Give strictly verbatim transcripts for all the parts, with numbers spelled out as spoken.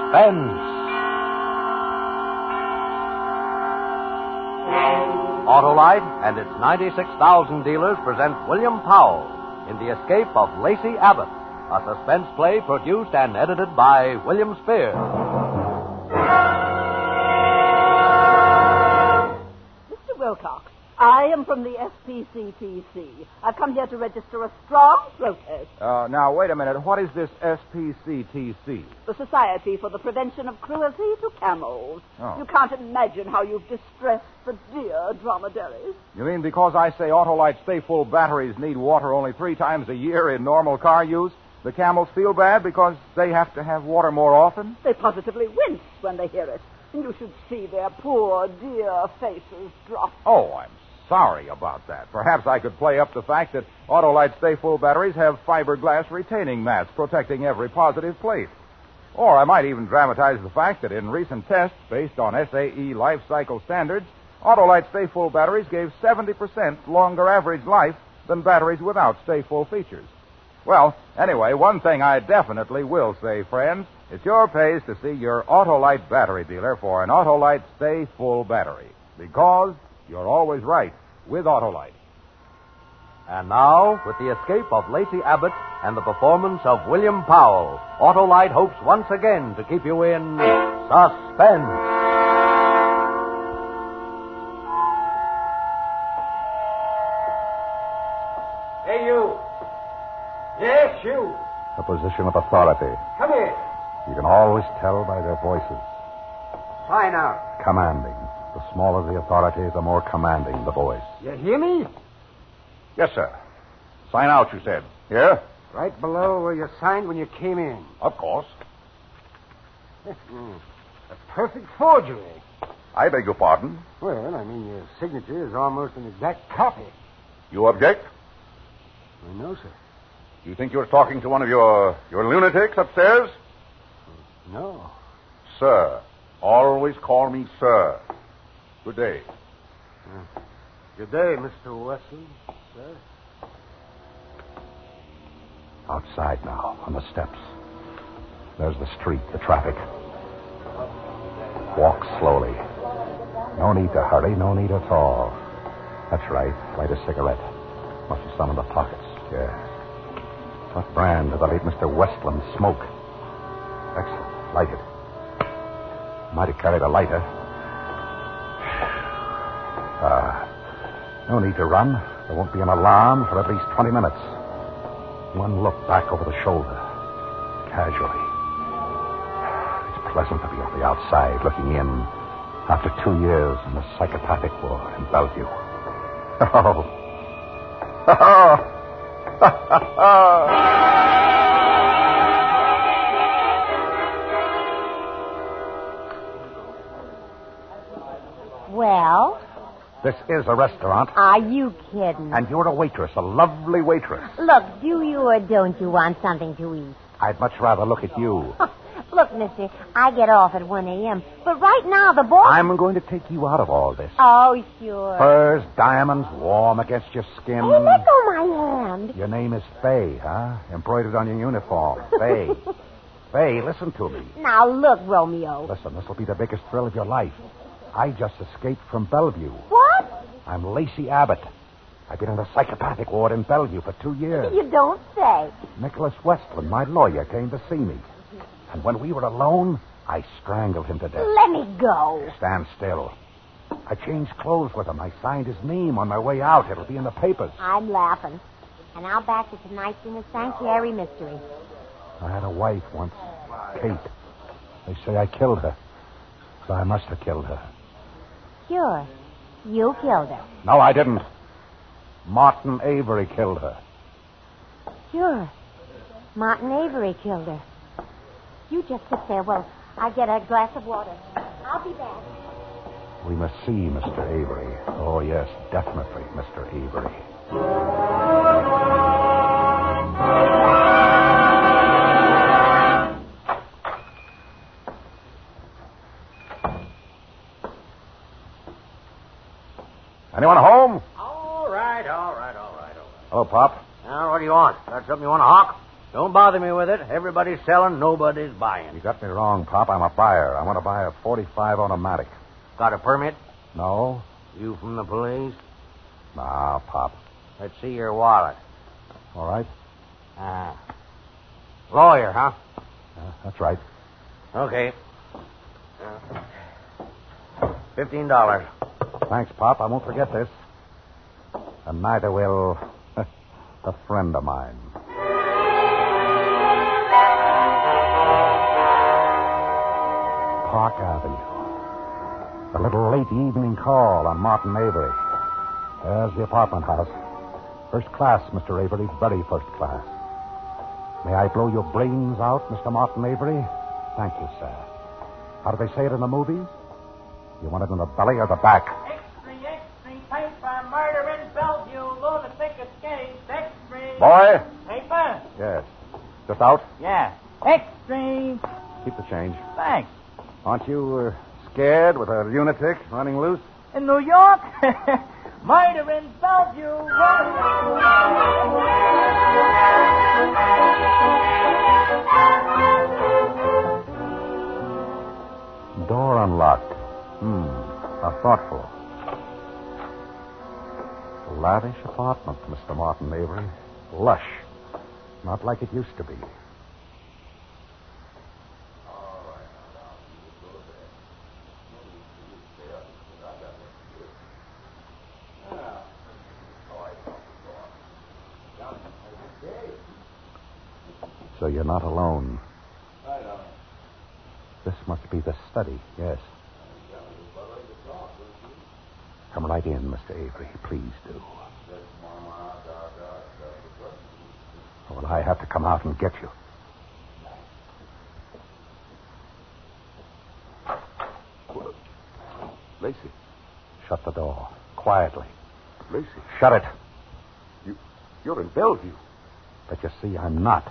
Suspense. Autolite and its ninety-six thousand dealers present William Powell in The Escape of Lacey Abbott, a suspense play produced and edited by William Spears. Mister Wilcox, I am from the S P C T C. I've come here to register a strong protest. Uh, now, wait a minute. What is this S P C T C? The Society for the Prevention of Cruelty to Camels. Oh. You can't imagine how you've distressed the dear dromedaries. You mean because I say Autolite Stay Full batteries need water only three times a year in normal car use, the camels feel bad because they have to have water more often? They positively wince when they hear it. And you should see their poor, dear faces drop. Oh, I'm sorry about that. Perhaps I could play up the fact that Autolite Stay Full batteries have fiberglass retaining mats protecting every positive plate. Or I might even dramatize the fact that in recent tests based on S A E life cycle standards, Autolite Stay Full batteries gave seventy percent longer average life than batteries without Stay Full features. Well, anyway, one thing I definitely will say, friends, it's your pace to see your Autolite battery dealer for an Autolite Stay Full battery. Because you're always right with Autolite. And now, with the escape of Lacey Abbott and the performance of William Powell, Autolite hopes once again to keep you in suspense. Hey, you. Yes, you. A position of authority. Come here. You can always tell by their voices. Sign out. Commanding. The smaller the authority, the more commanding the voice. You hear me? Yes, sir. Sign out, you said. Yeah? Right below where you signed when you came in. Of course. Mm. A perfect forgery. I beg your pardon. Well, I mean, your signature is almost an exact copy. You object? I know, sir. You think you're talking to one of your, your lunatics upstairs? No. Sir. Always call me sir. Good day. Uh, good day, Mister Wesley, sir. Outside now, on the steps. There's the street, the traffic. Walk slowly. No need to hurry, no need at all. That's right. Light a cigarette. Must have some in the pockets, yeah. What brand did the late Mister Westland smoke? Excellent. Light it. Might have carried a lighter. Ah. No need to run. There won't be an alarm for at least twenty minutes. One look back over the shoulder. Casually. It's pleasant to be on the outside looking in after two years in the psychopathic war in Bellevue. Oh. Well? This is a restaurant. Are you kidding? And you're a waitress, a lovely waitress. Look, do you or don't you want something to eat? I'd much rather look at you. Look, mister, I get off at one a.m., but right now the boss... I'm going to take you out of all this. Oh, sure. Furs, diamonds, warm against your skin. Hey, let go my hand. Your name is Fay, huh? Embroidered on your uniform. Fay. Fay, listen to me. Now, look, Romeo. Listen, this will be the biggest thrill of your life. I just escaped from Bellevue. What? I'm Lacey Abbott. I've been in the psychopathic ward in Bellevue for two years. You don't say. Nicholas Westland, my lawyer, came to see me. And when we were alone, I strangled him to death. Let me go. Stand still. I changed clothes with him. I signed his name on my way out. It'll be in the papers. I'm laughing. And I'll back to tonight's in the Sanctuary Mystery. I had a wife once, Kate. They say I killed her. So I must have killed her. Sure. You killed her. No, I didn't. Martin Avery killed her. Sure. Martin Avery killed her. You just sit there while I get a glass of water. I'll be back. We must see Mister Avery. Oh, yes, definitely, Mister Avery. Anyone home? All right, all right, all right, all right. Hello, Pop. Now, what do you want? Got something you want to hawk? Don't bother me with it. Everybody's selling, nobody's buying. You got me wrong, Pop. I'm a buyer. I want to buy a forty-five automatic. Got a permit? No? You from the police? Nah, Pop. Let's see your wallet. All right. Ah. Lawyer, huh? Uh, that's right. Okay. Uh, Fifteen dollars. Thanks, Pop. I won't forget this. And neither will a friend of mine. Park Avenue. A little late evening call on Martin Avery. There's the apartment house. First class, Mister Avery. Very first class. May I blow your brains out, Mister Martin Avery? Thank you, sir. How do they say it in the movies? You want it in the belly or the back? Extra, extra, paper, murder in Bellevue, lunatic escapes, extra. Boy? Paper? Yes. Just out? Yeah. Extra. Keep the change. Thanks. Aren't you uh, scared with a lunatic running loose? In New York? Murder in Bellevue. Door unlocked. Hmm. How thoughtful. Lavish apartment, Mister Martin Avery. Lush. Not like it used to be. So you're not alone. This must be the study, yes. Come right in, Mister Avery. Please do. Or will I have to come out and get you? Lacey. Shut the door. Quietly. Lacey. Shut it. You, you're in Bellevue. But you see, I'm not.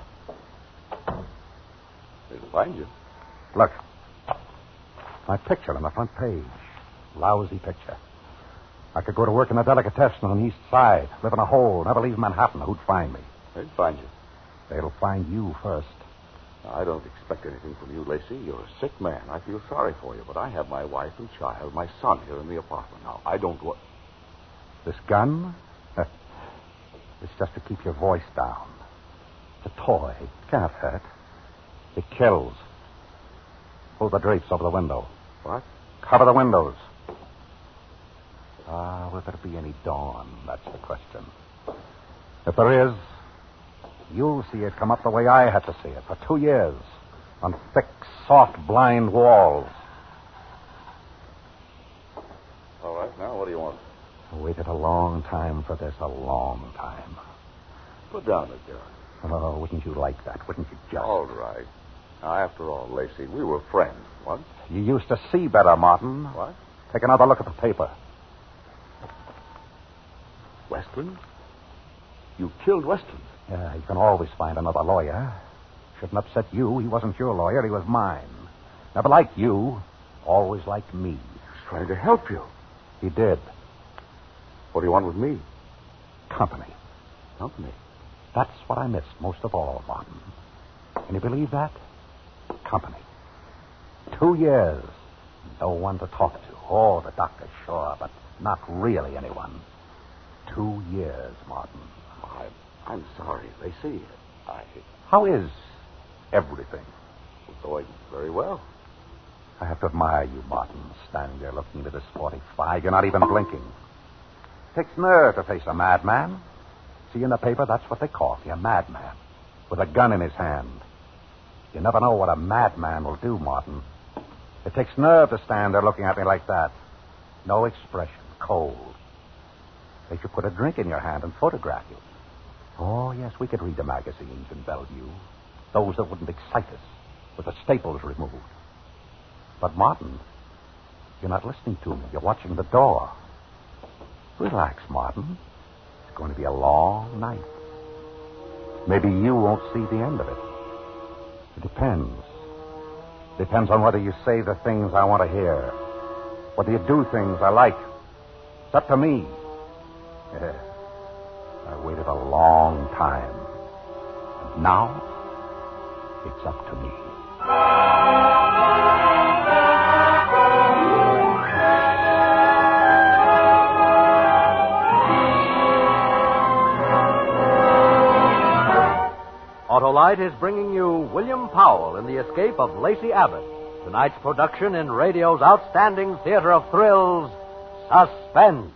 They'll find you. Look. My picture on the front page. Lousy picture. I could go to work in a delicatessen on the east side, live in a hole, never leave Manhattan. Who'd find me? They'll find you. They'll find you first. Now, I don't expect anything from you, Lacey. You're a sick man. I feel sorry for you, but I have my wife and child, my son, here in the apartment now. I don't want... This gun? It's just to keep your voice down. It's a toy. It can't hurt. It kills. Pull the drapes over the window. What? Cover the windows. Ah, will there be any dawn? That's the question. If there is, you'll see it come up the way I had to see it for two years on thick, soft, blind walls. All right, now what do you want? I waited a long time for this, a long time. Put down the gun. Oh, wouldn't you like that? Wouldn't you just? All right. Now, after all, Lacey, we were friends once. You used to see better, Martin. What? Take another look at the paper. Westland? You killed Westland. Yeah, you can always find another lawyer. Shouldn't upset you. He wasn't your lawyer. He was mine. Never liked you. Always liked me. He was trying to help you. He did. What do you want with me? Company. Company? That's what I missed most of all, Martin. Can you believe that? Company. Two years. No one to talk to. Oh, the doctor, sure, but not really anyone. Two years, Martin. I, I'm sorry, Lacey. I... How is everything? Going very well. I have to admire you, Martin, standing there looking into this forty-five. You're not even blinking. Takes nerve to face a madman. See, in the paper, that's what they call me, a madman. With a gun in his hand. You never know what a madman will do, Martin. It takes nerve to stand there looking at me like that. No expression, cold. They should put a drink in your hand and photograph you. Oh, yes, we could read the magazines in Bellevue. Those that wouldn't excite us, with the staples removed. But, Martin, you're not listening to me. You're watching the door. Relax, Martin. It's going to be a long night. Maybe you won't see the end of it. It depends. Depends on whether you say the things I want to hear. Whether you do things I like. It's up to me. Yeah. I waited a long time. And Now, it's up to me. Autolite is bringing you William Powell in The Escape of Lacey Abbott, tonight's production in radio's outstanding theater of thrills, Suspense.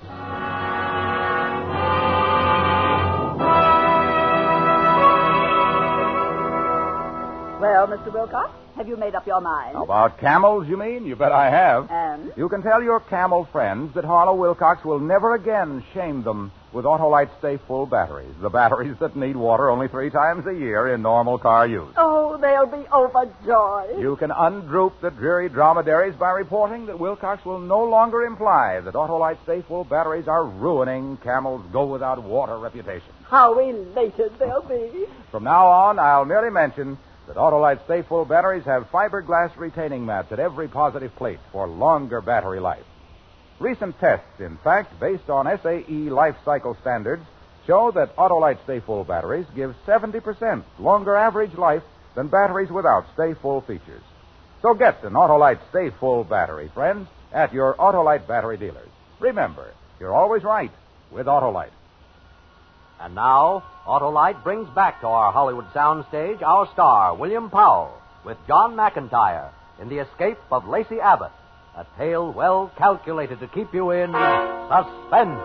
Well, Mister Wilcox, have you made up your mind? About camels, you mean? You bet I have. And? You can tell your camel friends that Harlow Wilcox will never again shame them with Autolite Stay Full batteries, the batteries that need water only three times a year in normal car use. Oh, they'll be overjoyed. You can undroop the dreary dromedaries by reporting that Wilcox will no longer imply that Autolite Stay Full batteries are ruining Camel's go-without-water reputation. How elated they'll be. From now on, I'll merely mention that Autolite Stay Full batteries have fiberglass retaining mats at every positive plate for longer battery life. Recent tests, in fact, based on S A E life cycle standards, show that Autolite Stay Full batteries give seventy percent longer average life than batteries without Stay Full features. So get an Autolite Stay Full battery, friends, at your Autolite battery dealers. Remember, you're always right with Autolite. And now, Autolite brings back to our Hollywood soundstage our star, William Powell, with John McIntyre in The Escape of Lacey Abbott, a tale well calculated to keep you in suspense.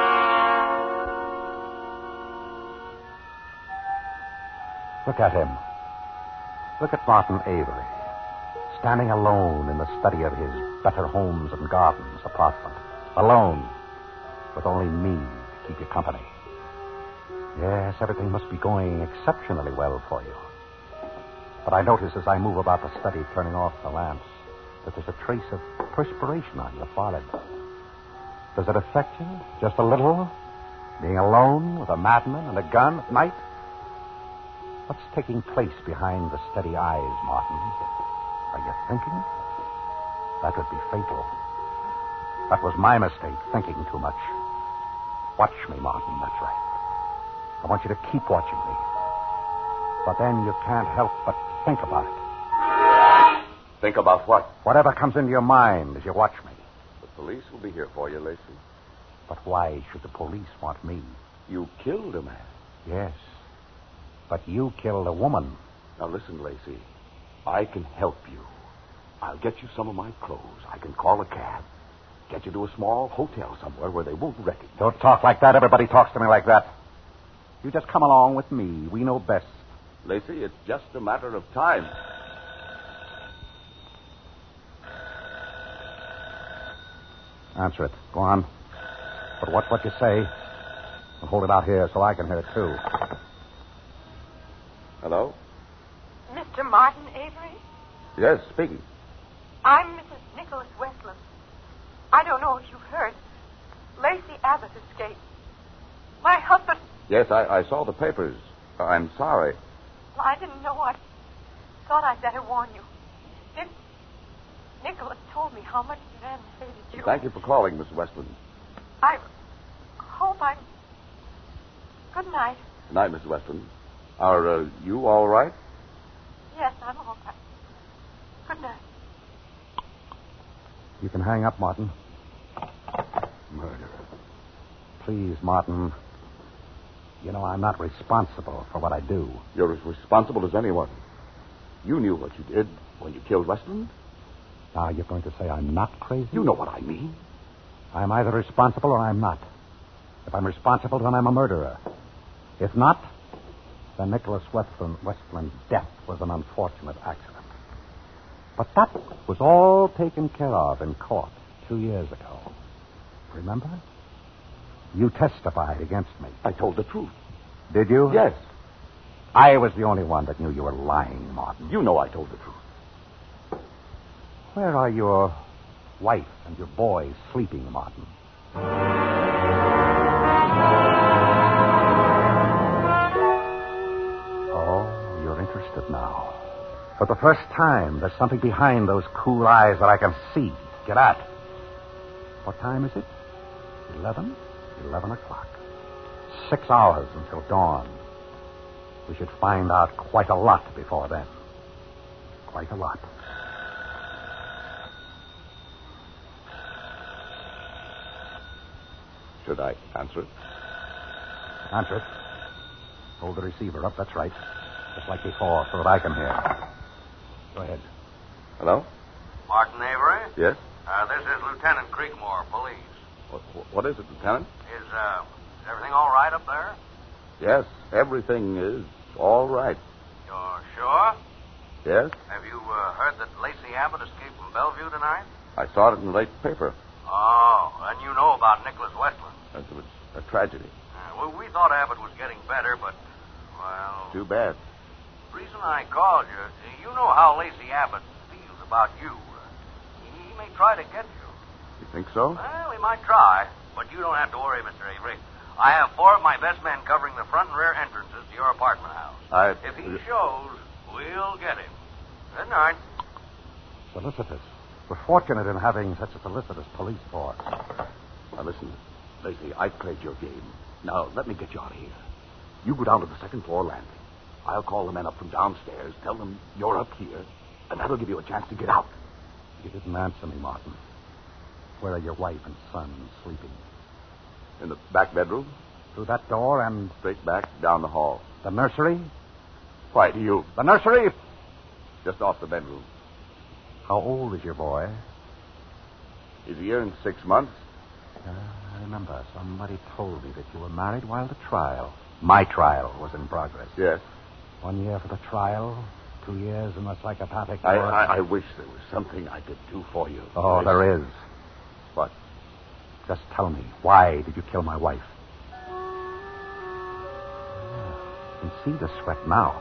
Look at him. Look at Martin Avery, standing alone in the study of his Better Homes and Gardens apartment. Alone, with only me to keep you company. Yes, everything must be going exceptionally well for you. But I notice as I move about the study, turning off the lamps, that there's a trace of perspiration on your forehead. Does it affect you just a little? Being alone with a madman and a gun at night? What's taking place behind the steady eyes, Martin? Are you thinking? That would be fatal. That was my mistake, thinking too much. Watch me, Martin, that's right. I want you to keep watching me. But then you can't help but think about it. Think about what? Whatever comes into your mind as you watch me. The police will be here for you, Lacey. But why should the police want me? You killed a man. Yes. But you killed a woman. Now listen, Lacey. I can help you. I'll get you some of my clothes. I can call a cab. Get you to a small hotel somewhere where they won't recognize. Don't talk like that. Everybody talks to me like that. You just come along with me. We know best. Lacey, it's just a matter of time. Answer it. Go on. But watch what you say. I'll hold it out here so I can hear it, too. Hello? Mister Martin Avery? Yes, speaking. I'm Missus Nicholas Westland. I don't know if you've heard. Lacey Abbott escaped. My husband... Yes, I, I saw the papers. I'm sorry. Well, I didn't know. I thought I'd better warn you. Nic- Nicholas told me how much the man hated you. Thank you for calling, Miss Westland. I hope I'm... Good night. Good night, Miss Westland. Are uh, you all right? Yes, I'm all right. Good night. You can hang up, Martin. Murderer. Please, Martin. You know, I'm not responsible for what I do. You're as responsible as anyone. You knew what you did when you killed Westland. Now you're going to say I'm not crazy? You know what I mean. I'm either responsible or I'm not. If I'm responsible, then I'm a murderer. If not, then Nicholas Westland, Westland's death was an unfortunate accident. But that was all taken care of in court two years ago. Remember? You testified against me. I told the truth. Did you? Yes. I was the only one that knew you were lying, Martin. You know I told the truth. Where are your wife and your boys sleeping, Martin? Oh, you're interested now. For the first time, there's something behind those cool eyes that I can see. Get at. What time is it? Eleven? Eleven o'clock. Six hours until dawn. We should find out quite a lot before then. Quite a lot. Should I answer it? Answer it. Hold the receiver up, that's right. Just like before, so that I can hear. Go ahead. Hello? Martin Avery? Yes? Uh, this is Lieutenant Creekmore, police. What, what is it, Lieutenant? Is, uh, is everything all right up there? Yes, everything is all right. You're sure? Yes? Have you uh, heard that Lacey Abbott escaped from Bellevue tonight? I saw it in the late paper. Oh, and you know about Nicholas Westland. It was a tragedy. Uh, well, we thought Abbott was getting better, but, well... Too bad. The reason I called you, you know how Lacey Abbott feels about you. Uh, he may try to get you. You think so? Well, he might try, but you don't have to worry, Mister Avery. I have four of my best men covering the front and rear entrances to your apartment house. I... If he shows, we'll get him. Good night. Solicitors. We're fortunate in having such a solicitors police force. Now, listen, Lacey, I've played your game. Now, let me get you out of here. You go down to the second floor landing. I'll call the men up from downstairs, tell them you're up here, and that'll give you a chance to get out. You didn't answer me, Martin. Where are your wife and son sleeping? In the back bedroom? Through that door and... Straight back down the hall. The nursery? Why do you? The nursery? Just off the bedroom. How old is your boy? He's a year and six months. Uh, I remember somebody told me that you were married while the trial, my trial, was in progress. Yes. One year for the trial, two years in the psychopathic I, ward. I, I wish there was something I could do for you. Oh, there is. What? Just tell me, why did you kill my wife? I can see the sweat now.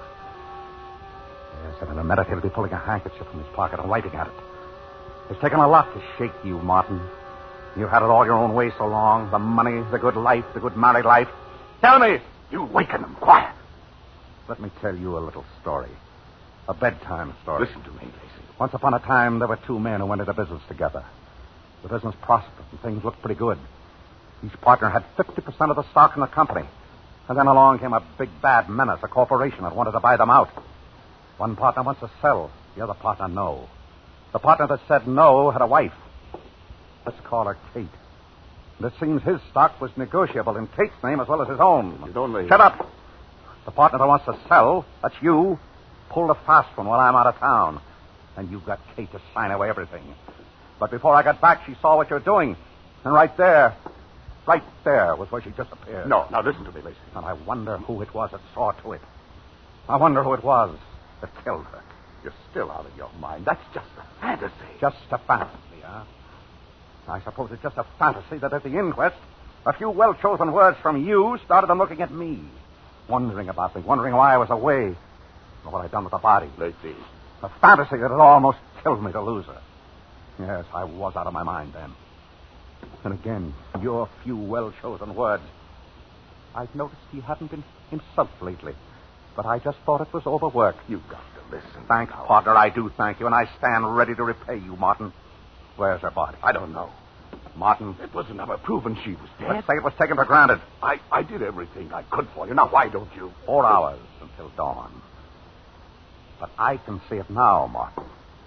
Yes, and then meditatively pulling a handkerchief from his pocket and wiping at it. It's taken a lot to shake you, Martin. You've had it all your own way so long. The money, the good life, the good married life. Tell me! You waken them. Quiet. Let me tell you a little story. A bedtime story. Listen to me, Lacey. Once upon a time, there were two men who went into business together. The business prospered, and things looked pretty good. Each partner had fifty percent of the stock in the company. And then along came a big, bad menace, a corporation that wanted to buy them out. One partner wants to sell, the other partner no. The partner that said no had a wife. Let's call her Kate. And it seems his stock was negotiable in Kate's name as well as his own. You don't leave. Shut up. The partner that wants to sell, that's you, pulled a fast one while I'm out of town. And you got Kate to sign away everything. But before I got back, she saw what you're doing. And right there, right there was where she disappeared. No, now listen to me, Lacey. And I wonder who it was that saw to it. I wonder who it was that killed her. You're still out of your mind. That's just a fantasy. Just a fantasy, huh? I suppose it's just a fantasy that at the inquest, a few well-chosen words from you started them looking at me, wondering about me, wondering why I was away, and what I'd done with the body. Lacey. A fantasy that had almost killed me to lose her. Yes, I was out of my mind then. And again, your few well-chosen words. I've noticed you haven't been himself lately, but I just thought it was overwork. You've got to listen. Thanks, now. partner. I do thank you, and I stand ready to repay you, Martin. Where's her body? I don't know. Martin. It wasn't ever proven she was dead. Let's say it was taken for granted. I, I did everything I could for you. Now, why don't you? Four hours until dawn. But I can see it now, Martin.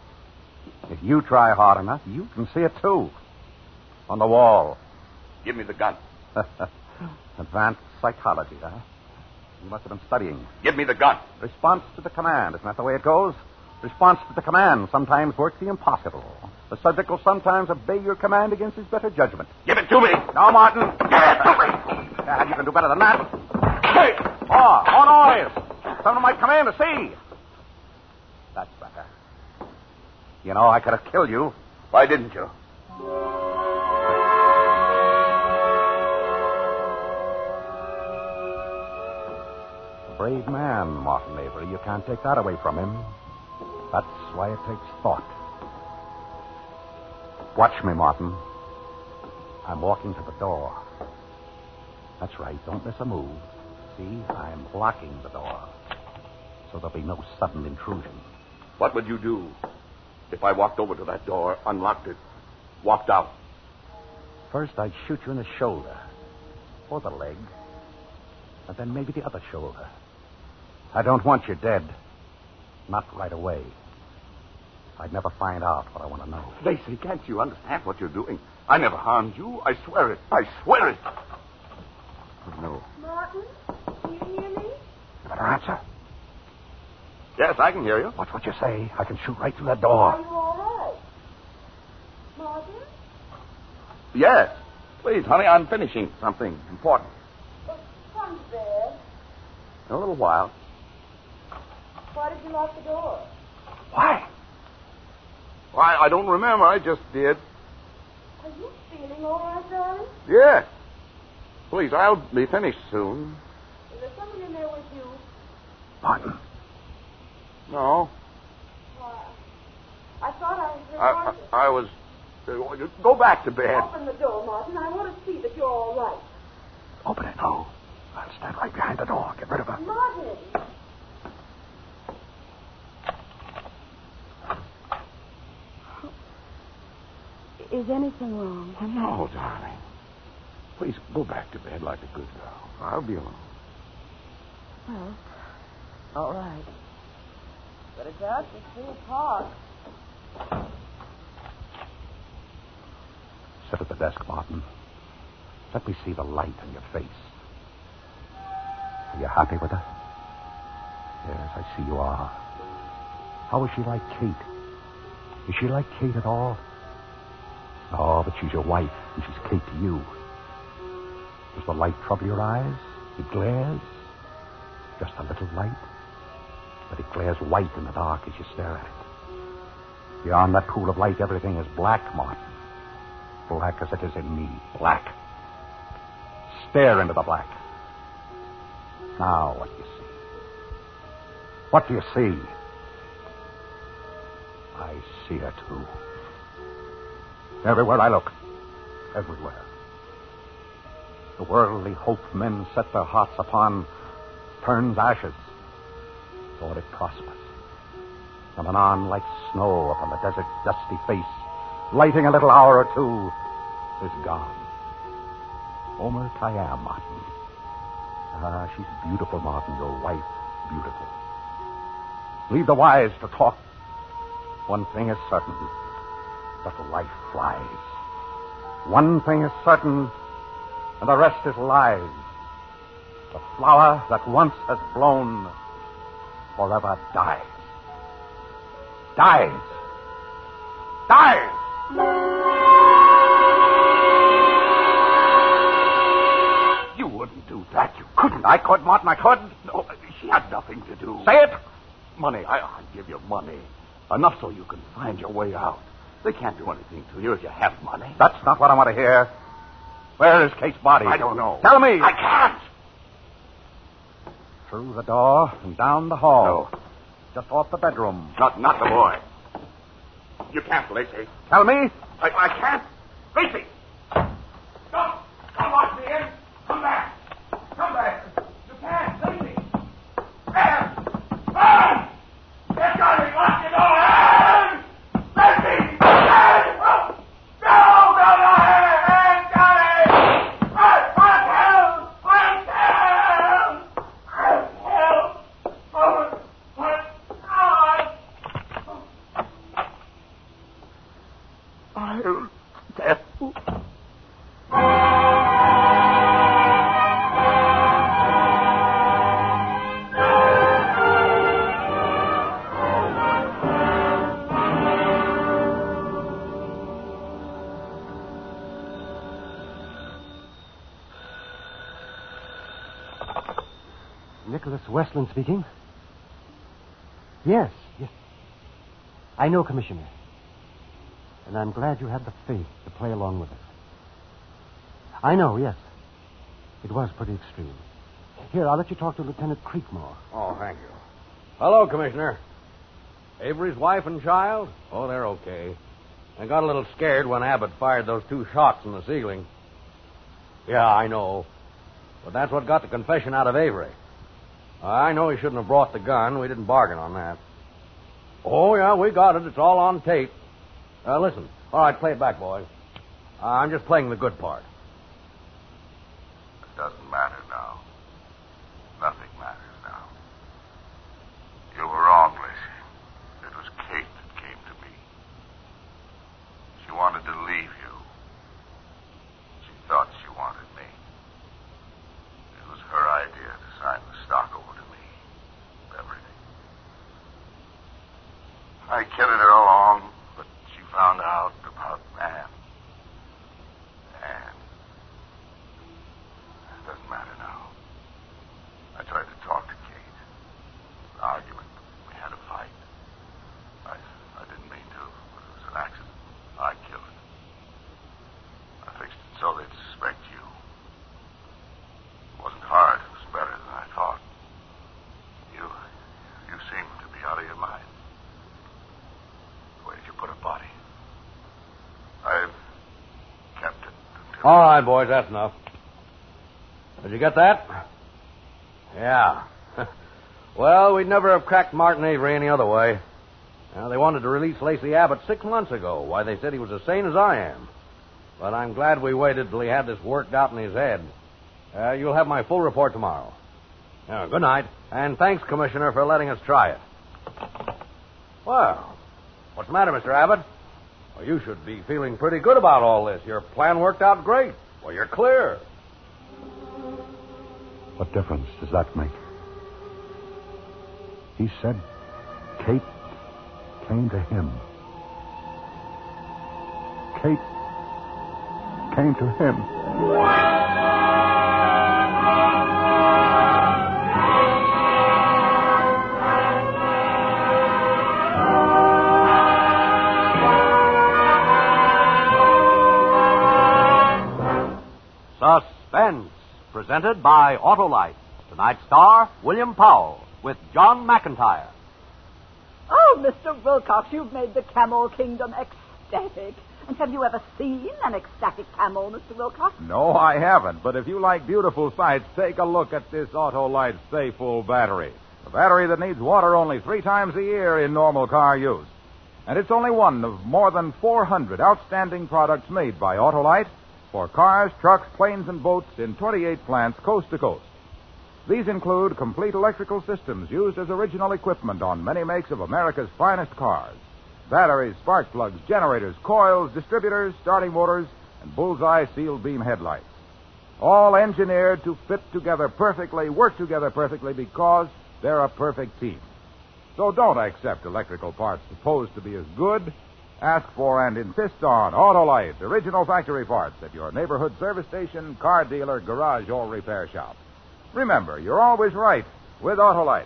If you try hard enough, you can see it too. On the wall. Give me the gun. Advanced psychology, huh? You must have been studying. Give me the gun. Response to the command. Isn't that the way it goes? Response to the command sometimes works the impossible. The subject will sometimes obey your command against his better judgment. Give it to me. Now, Martin. Give it to me. Dad, you can do better than that. Hey. Oh, more noise. Someone might come in to see. That's better. You know, I could have killed you. Why didn't you? A brave man, Martin Avery. You can't take that away from him. That's why it takes thought. Watch me, Martin. I'm walking to the door. That's right. Don't miss a move. See, I'm blocking the door. So there'll be no sudden intrusion. What would you do if I walked over to that door, unlocked it, walked out? First, I'd shoot you in the shoulder. Or the leg. And then maybe the other shoulder. I don't want you dead. Not right away. I'd never find out what I want to know. Lacey, can't you understand what you're doing? I never harmed you. I swear it. I swear it. No. Martin, do you hear me? You better answer. Yes, I can hear you. What's what you say? I can shoot right through that door. Are you all right? Martin? Yes. Please, honey, I'm finishing something important. Well, come to bed. In a little while. Why did you lock the door? Why? Why, I don't remember. I just did. Are you feeling all right, darling? Yes. Please, I'll be finished soon. Is there someone in there with you? Martin. No. Why? I thought I heard I, Martin. I, I was... Uh, go back to bed. Open the door, Martin. I want to see that you're all right. Open it. No. I'll stand right behind the door. Get rid of her. Martin! Is anything wrong? Oh, no, darling. Please go back to bed like a good girl. I'll be alone. Well, all right. But it's after three o'clock. Sit at the desk, Martin. Let me see the light in your face. Are you happy with her? Yes, I see you are. How is she like Kate? Is she like Kate at all? Oh, but she's your wife, and she's Kate to you. Does the light trouble your eyes? It glares? Just a little light? But it glares white in the dark as you stare at it. Beyond that pool of light, everything is black, Martin. Black as it is in me. Black. Stare into the black. Now, what do you see? What do you see? I see her, too. Everywhere I look. Everywhere. The worldly hope men set their hearts upon turns ashes. Or it prospers. And anon, like snow upon the desert's dusty face, lighting a little hour or two, is gone. Omer Khayyam, Martin. Ah, she's beautiful, Martin, your wife. Beautiful. Leave the wise to talk. One thing is certain. That life flies. One thing is certain, and the rest is lies. The flower that once has blown forever dies. Dies. Dies! You wouldn't do that. You couldn't. I could, Martin. I could. No, she had nothing to do. Say it! Money. I, I'll give you money. Enough so you can find your way out. They can't do anything to you if you have money. That's not what I want to hear. Where is Kate's body? I don't know. Tell me. I can't. Through the door and down the hall. No. Just off the bedroom. Not, not the boy. You can't, Lacey. Tell me. I, I can't. Lacey! Don't! Don't lock me in! Come back! Come back! You can't! Lacey! Anne! Anne! Get got me! Lock your door! Anne! Lacey! Anne! Oh! No! No! No! Anne! Anne! Got it! Anne! Anne! Help! Anne! Help! Anne! Help! Oh! What? Oh! I'll death. Nicholas Westland speaking. Yes, yes. I know, Commissioner. And I'm glad you had the faith to play along with it. I know, yes. It was pretty extreme. Here, I'll let you talk to Lieutenant Creekmore. Oh, thank you. Hello, Commissioner. Avery's wife and child? Oh, they're okay. I got a little scared when Abbott fired those two shots in the ceiling. Yeah, I know. But that's what got the confession out of Avery. I know he shouldn't have brought the gun. We didn't bargain on that. Oh, yeah, we got it. It's all on tape. Uh, listen. All right, play it back, boy. Uh, I'm just playing the good part. It doesn't matter now. Nothing matters now. All right, boys, that's enough. Did you get that? Yeah. Well, we'd never have cracked Martin Avery any other way. Now, they wanted to release Lacey Abbott six months ago. Why, they said he was as sane as I am. But I'm glad we waited till he had this worked out in his head. Uh, you'll have my full report tomorrow. Uh, good night, and thanks, Commissioner, for letting us try it. Well, what's the matter, Mister Abbott? Well, you should be feeling pretty good about all this. Your plan worked out great. Well, you're clear. What difference does that make? He said Kate came to him. Kate came to him. Suspense, presented by Autolite. Tonight's star, William Powell, with John McIntyre. Oh, Mister Wilcox, you've made the Camel Kingdom ecstatic. And have you ever seen an ecstatic camel, Mister Wilcox? No, I haven't. But if you like beautiful sights, take a look at this Autolite Stay Full battery. A battery that needs water only three times a year in normal car use. And it's only one of more than four hundred outstanding products made by Autolite for cars, trucks, planes, and boats in twenty-eight plants coast to coast. These include complete electrical systems used as original equipment on many makes of America's finest cars. Batteries, spark plugs, generators, coils, distributors, starting motors, and bullseye sealed beam headlights. All engineered to fit together perfectly, work together perfectly because they're a perfect team. So don't accept electrical parts supposed to be as good. Ask for and insist on Autolite, original factory parts at your neighborhood service station, car dealer, garage, or repair shop. Remember, you're always right with Autolite.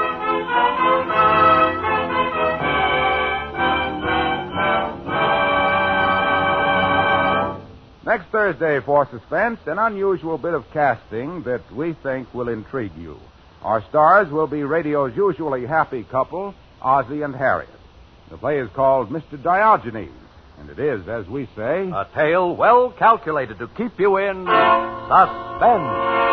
Next Thursday for Suspense, an unusual bit of casting that we think will intrigue you. Our stars will be radio's usually happy couple, Ozzie and Harriet. The play is called Mister Diogenes, and it is, as we say, a tale well calculated to keep you in suspense.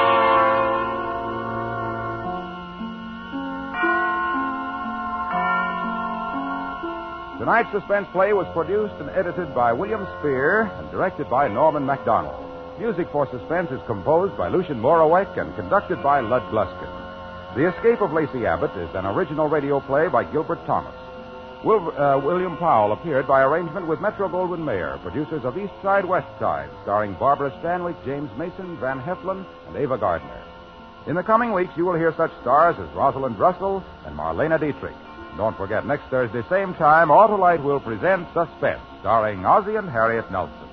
Tonight's suspense play was produced and edited by William Spear and directed by Norman MacDonald. Music for Suspense is composed by Lucien Moraweck and conducted by Lud Gluskin. The Escape of Lacey Abbott is an original radio play by Gilbert Thomas. Will, uh, William Powell appeared by arrangement with Metro-Goldwyn-Mayer, producers of East Side, West Side, starring Barbara Stanwyck, James Mason, Van Heflin, and Ava Gardner. In the coming weeks, you will hear such stars as Rosalind Russell and Marlena Dietrich. Don't forget, next Thursday, same time, Autolite will present Suspense, starring Ozzie and Harriet Nelson.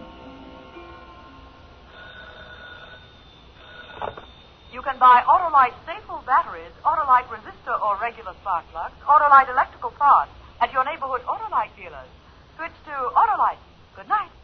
You can buy Autolite Stay-Full batteries, Autolite resistor or regular spark plugs, Autolite electrical parts at your neighborhood Autolite dealers. Switch to Autolite. Good night.